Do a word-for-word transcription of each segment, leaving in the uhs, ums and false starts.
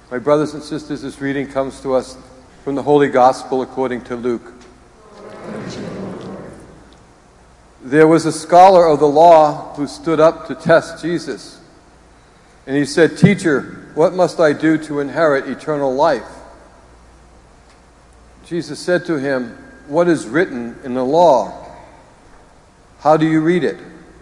My brothers and sisters, this reading comes to us from the Holy Gospel according to Luke. There was a scholar of the law who stood up to test Jesus. And he said, "Teacher, what must I do to inherit eternal life?" Jesus said to him, "What is written in the law? How do you read it?"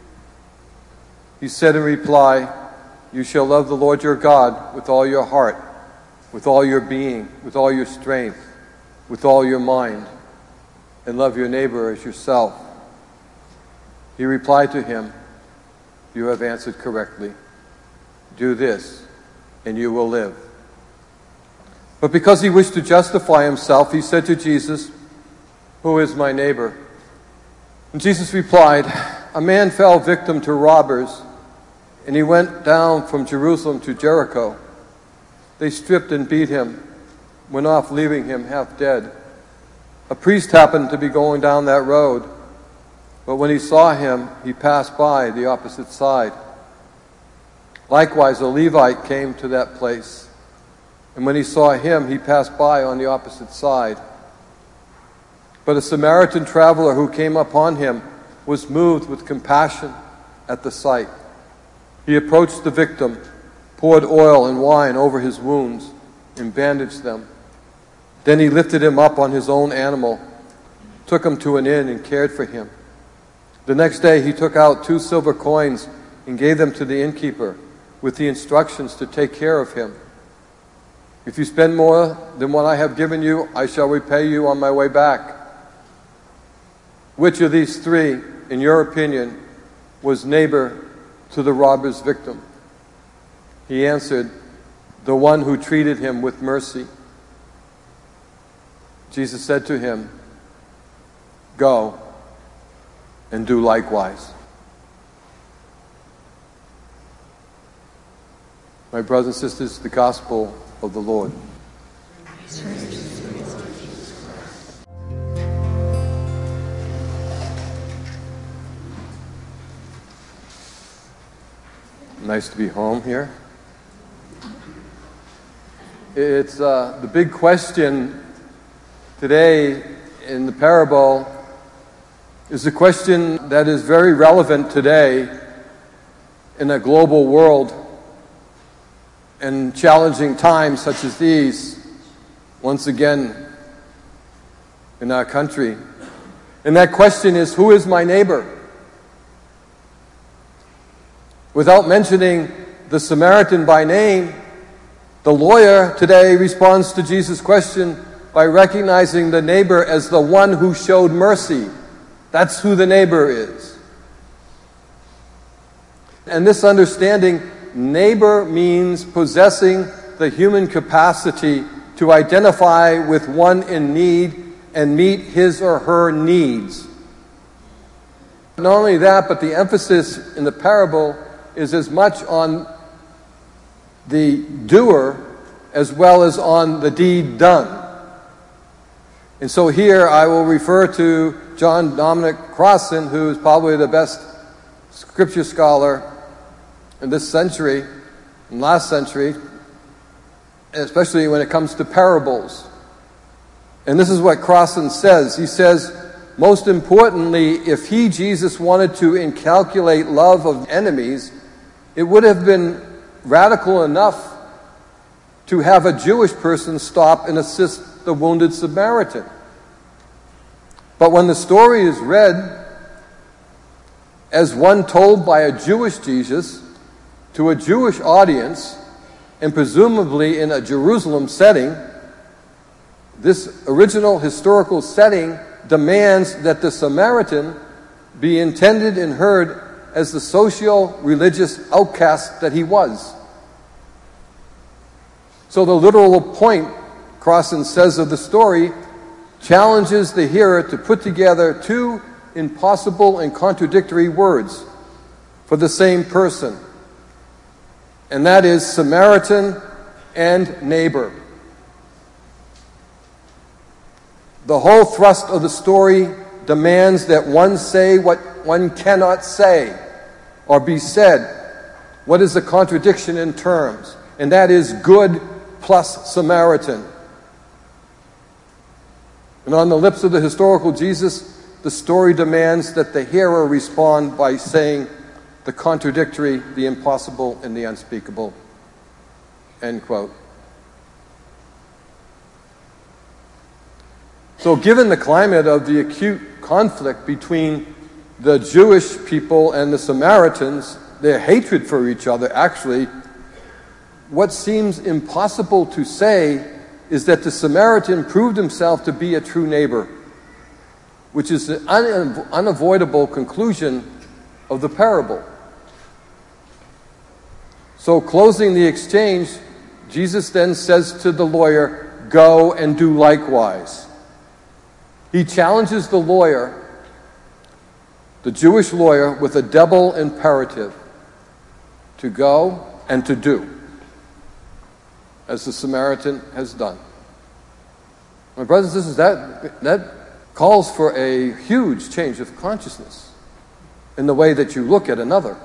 He said in reply, "You shall love the Lord your God with all your heart, with all your being, with all your strength, with all your mind, and love your neighbor as yourself." He replied to him, "You have answered correctly. Do this, and you will live." But because he wished to justify himself, he said to Jesus, "Who is my neighbor?" And Jesus replied, "A man fell victim to robbers, and he went down from Jerusalem to Jericho. They stripped and beat him, went off leaving him half dead. A priest happened to be going down that road, but when he saw him, he passed by the opposite side. Likewise, a Levite came to that place, and when he saw him, he passed by on the opposite side. But a Samaritan traveler who came upon him was moved with compassion at the sight. He approached the victim, poured oil and wine over his wounds, and bandaged them. Then he lifted him up on his own animal, took him to an inn, and cared for him. The next day he took out two silver coins and gave them to the innkeeper, with the instructions to take care of him. "If you spend more than what I have given you, I shall repay you on my way back." Which of these three, in your opinion, was neighbor to the robber's victim? He answered, "The one who treated him with mercy." Jesus said to him, "Go and do likewise." My brothers and sisters, the gospel of the Lord. Nice to be home here. It's uh, the big question today in the parable is a question that is very relevant today in a global world and challenging times such as these, once again in our country. And that question is, who is my neighbor? Without mentioning the Samaritan by name, the lawyer today responds to Jesus' question by recognizing the neighbor as the one who showed mercy. That's who the neighbor is. And this understanding, neighbor means possessing the human capacity to identify with one in need and meet his or her needs. Not only that, but the emphasis in the parable is as much on the doer as well as on the deed done. And so here I will refer to John Dominic Crossan, who is probably the best scripture scholar in this century, in last century, especially when it comes to parables. And this is what Crossan says. He says, most importantly, if he, Jesus, wanted to incalculate love of enemies, it would have been radical enough to have a Jewish person stop and assist the wounded Samaritan. But when the story is read as one told by a Jewish Jesus to a Jewish audience, and presumably in a Jerusalem setting, this original historical setting demands that the Samaritan be intended and heard as the socio-religious outcast that he was. So the literal point, Crossan says, of the story challenges the hearer to put together two impossible and contradictory words for the same person. And that is Samaritan and neighbor. The whole thrust of the story demands that one say what one cannot say or be said. What is the contradiction in terms? And that is good plus Samaritan. And on the lips of the historical Jesus, the story demands that the hearer respond by saying the contradictory, the impossible, and the unspeakable. End quote. So given the climate of the acute conflict between the Jewish people and the Samaritans, their hatred for each other, actually, what seems impossible to say is that the Samaritan proved himself to be a true neighbor, which is the un- unavoidable conclusion of the parable. So closing the exchange, Jesus then says to the lawyer, "Go and do likewise." He challenges the lawyer, the Jewish lawyer, with a double imperative: to go and to do, as the Samaritan has done. My brothers and sisters, that, that calls for a huge change of consciousness in the way that you look at another.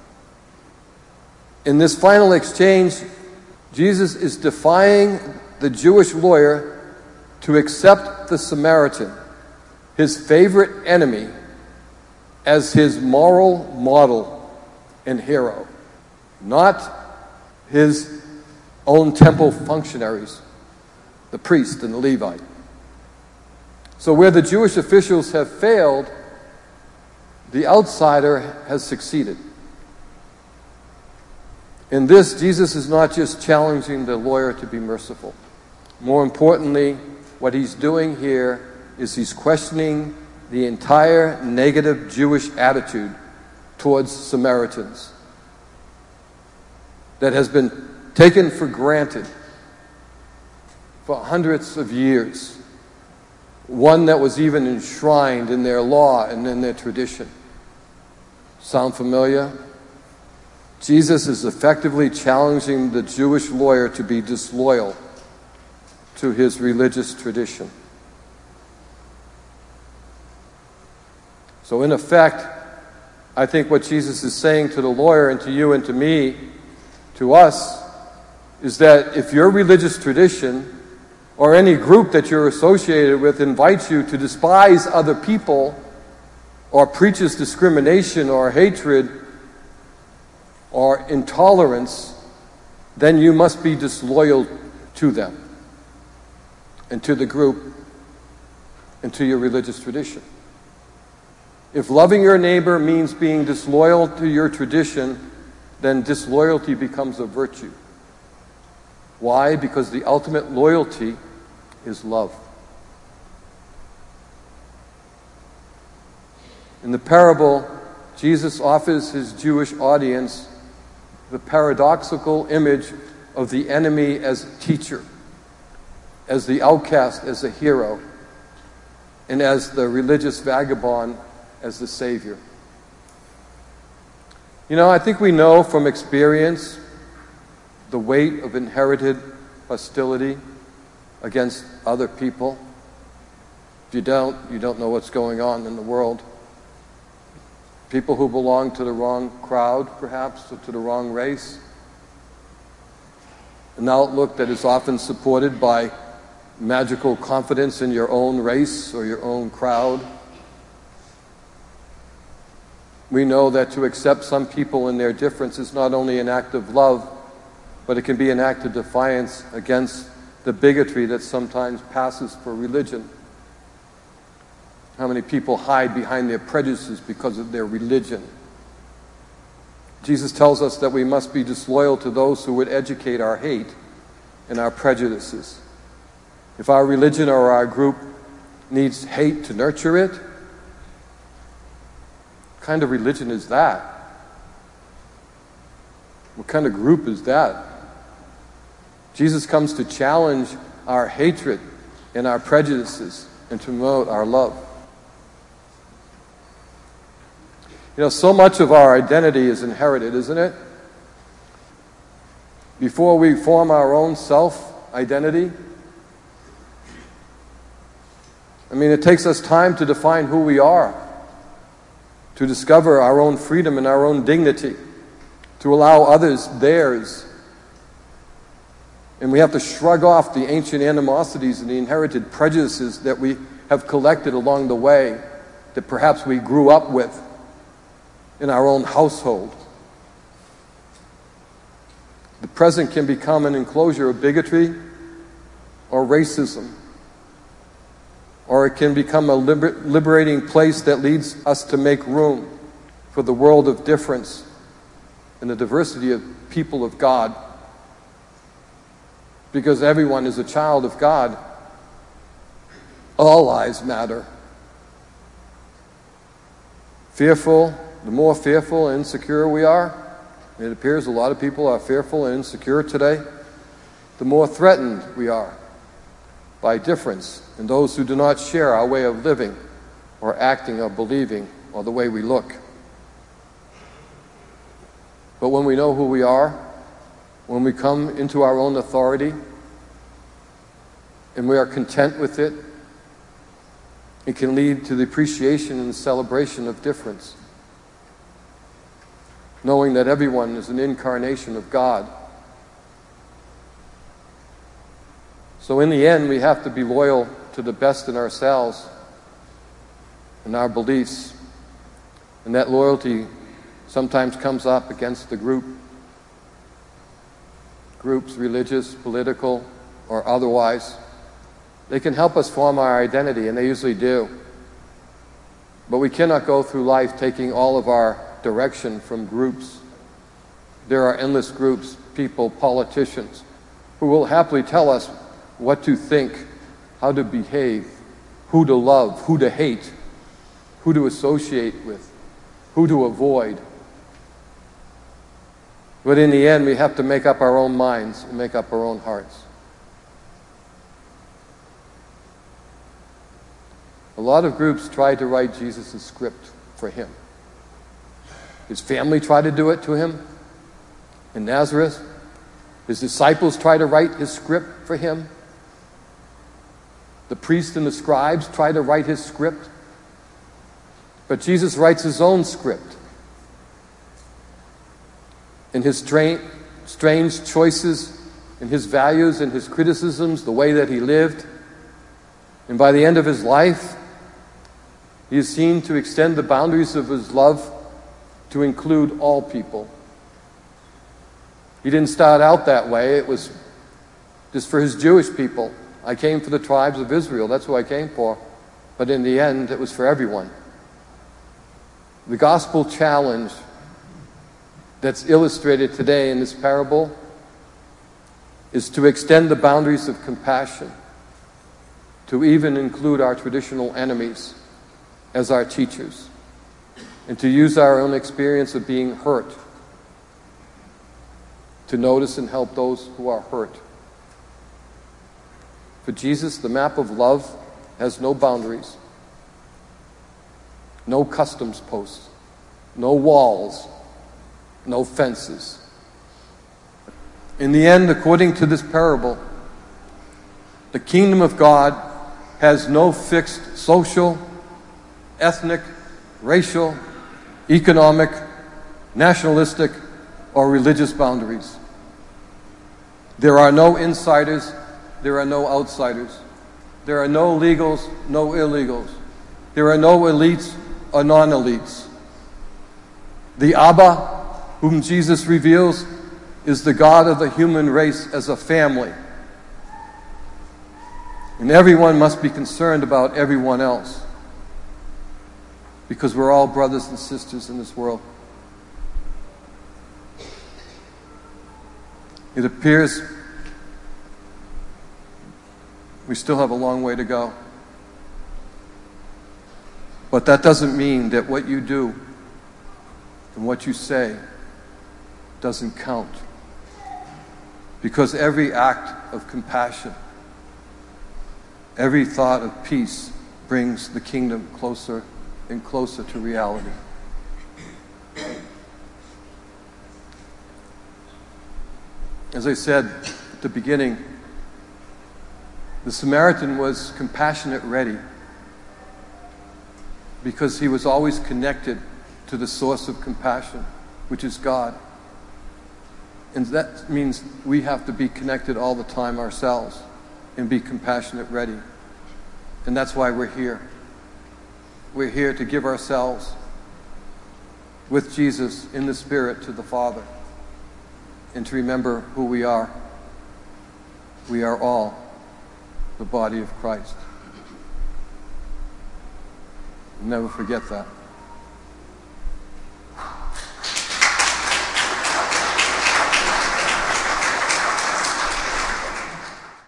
In this final exchange, Jesus is defying the Jewish lawyer to accept the Samaritan, his favorite enemy, as his moral model and hero, not his own temple functionaries, the priest and the Levite. So where the Jewish officials have failed, the outsider has succeeded. In this, Jesus is not just challenging the lawyer to be merciful. More importantly, what he's doing here is he's questioning the entire negative Jewish attitude towards Samaritans that has been taken for granted for hundreds of years, one that was even enshrined in their law and in their tradition. Sound familiar? Jesus is effectively challenging the Jewish lawyer to be disloyal to his religious tradition. So in effect, I think what Jesus is saying to the lawyer and to you and to me, to us, is that if your religious tradition or any group that you're associated with invites you to despise other people or preaches discrimination or hatred or intolerance, then you must be disloyal to them and to the group and to your religious tradition. If loving your neighbor means being disloyal to your tradition, then disloyalty becomes a virtue. Why? Because the ultimate loyalty is love. In the parable, Jesus offers his Jewish audience the paradoxical image of the enemy as a teacher, as the outcast as a hero, and as the religious vagabond as the savior. You know, I think we know from experience the weight of inherited hostility against other people. If you don't, you don't know what's going on in the world. People who belong to the wrong crowd, perhaps, or to the wrong race. An outlook that is often supported by magical confidence in your own race or your own crowd. We know that to accept some people in their difference is not only an act of love, but it can be an act of defiance against the bigotry that sometimes passes for religion. How many people hide behind their prejudices because of their religion? Jesus tells us that we must be disloyal to those who would educate our hate and our prejudices. If our religion or our group needs hate to nurture it, what kind of religion is that? What kind of group is that? Jesus comes to challenge our hatred and our prejudices and to promote our love. You know, so much of our identity is inherited, isn't it? Before we form our own self-identity, I mean, it takes us time to define who we are, to discover our own freedom and our own dignity, to allow others theirs. And we have to shrug off the ancient animosities and the inherited prejudices that we have collected along the way, that perhaps we grew up with in our own household. The present can become an enclosure of bigotry or racism, or it can become a liber- liberating place that leads us to make room for the world of difference and the diversity of people of God. Because everyone is a child of God, all lives matter. Fearful, the more fearful and insecure we are, it appears a lot of people are fearful and insecure today, the more threatened we are by difference in those who do not share our way of living or acting or believing or the way we look. But when we know who we are, when we come into our own authority and we are content with it, it can lead to the appreciation and celebration of difference, knowing that everyone is an incarnation of God. So in the end, we have to be loyal to the best in ourselves and our beliefs, and that loyalty sometimes comes up against the group, groups, religious, political, or otherwise. They can help us form our identity, and they usually do. But we cannot go through life taking all of our direction from groups. There are endless groups, people, politicians, who will happily tell us what to think, how to behave, who to love, who to hate, who to associate with, who to avoid. But in the end, we have to make up our own minds and make up our own hearts. A lot of groups tried to write Jesus' script for him. His family tried to do it to him in Nazareth. His disciples tried to write his script for him. The priests and the scribes tried to write his script. But Jesus writes his own script. In his strange, strange choices, in his values, in his criticisms, the way that he lived. And by the end of his life, he is seen to extend the boundaries of his love to include all people. He didn't start out that way. It was just for his Jewish people. I came for the tribes of Israel. That's who I came for. But in the end, it was for everyone. The gospel challenge that's illustrated today in this parable is to extend the boundaries of compassion, to even include our traditional enemies as our teachers, and to use our own experience of being hurt to notice and help those who are hurt. For Jesus, the map of love has no boundaries, no customs posts, no walls, no fences. In the end, according to this parable, the kingdom of God has no fixed social, ethnic, racial, economic, nationalistic, or religious boundaries. There are no insiders, there are no outsiders. There are no legals, no illegals. There are no elites or non-elites. The Abba, whom Jesus reveals, is the God of the human race as a family. And everyone must be concerned about everyone else, because we're all brothers and sisters in this world. It appears we still have a long way to go. But that doesn't mean that what you do and what you say doesn't count. Because every act of compassion, every thought of peace brings the kingdom closer and closer to reality. As I said at the beginning, the Samaritan was compassionate ready because he was always connected to the source of compassion, which is God. And that means we have to be connected all the time ourselves and be compassionate ready. And that's why we're here. We're here to give ourselves with Jesus in the Spirit to the Father and to remember who we are. We are all the body of Christ. Never forget that.